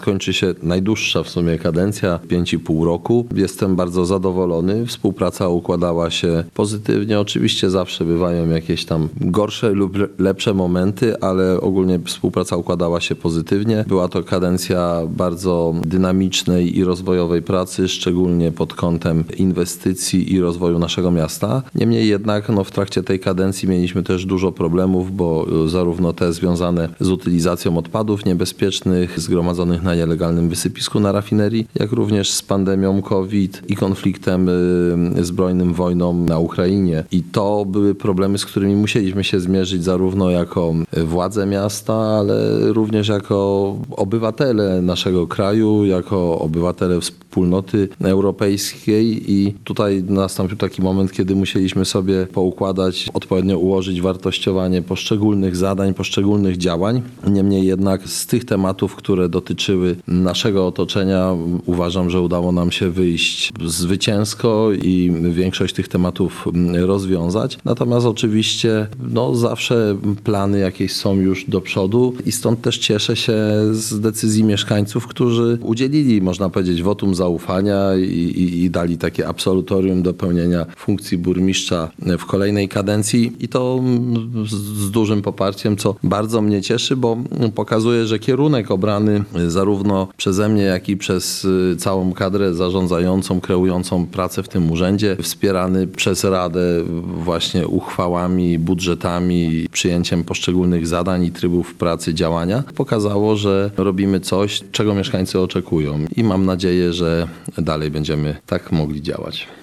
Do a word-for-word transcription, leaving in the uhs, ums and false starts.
Kończy się najdłuższa w sumie kadencja, pięć i pół roku. Jestem bardzo zadowolony. Współpraca układała się pozytywnie. Oczywiście zawsze bywają jakieś tam gorsze lub lepsze momenty, ale ogólnie współpraca układała się pozytywnie. Była to kadencja bardzo dynamicznej i rozwojowej pracy, szczególnie pod kątem inwestycji i rozwoju naszego miasta. Niemniej jednak no, w trakcie tej kadencji mieliśmy też dużo problemów, bo zarówno te związane z utylizacją odpadów niebezpiecznych, zgromadzonych na nielegalnym wysypisku na rafinerii, jak również z pandemią COVID i konfliktem y, zbrojnym, wojną na Ukrainie. I to były problemy, z którymi musieliśmy się zmierzyć zarówno jako władze miasta, ale również jako obywatele naszego kraju, jako obywatele wspólnoty europejskiej i tutaj nastąpił taki moment, kiedy musieliśmy sobie poukładać, odpowiednio ułożyć wartościowanie poszczególnych zadań, poszczególnych działań. Niemniej jednak z tych tematów, które dotyczyły naszego otoczenia, uważam, że udało nam się wyjść zwycięsko i większość tych tematów rozwiązać. Natomiast oczywiście no, zawsze plany jakieś są już do przodu i stąd też cieszę się z decyzji mieszkańców, którzy udzielili, można powiedzieć, wotum zaufania i, i, i dali takie absolutorium do pełnienia funkcji burmistrza w kolejnej kadencji i to z, z dużym poparciem, co bardzo mnie cieszy, bo pokazuje, że kierunek obrany zarówno przeze mnie, jak i przez całą kadrę zarządzającą, kreującą pracę w tym urzędzie, wspierany przez Radę właśnie uchwałami, budżetami, przyjęciem poszczególnych zadań i trybów pracy, działania, pokazało, że robimy coś, czego mieszkańcy oczekują i mam nadzieję, że dalej będziemy tak mogli działać.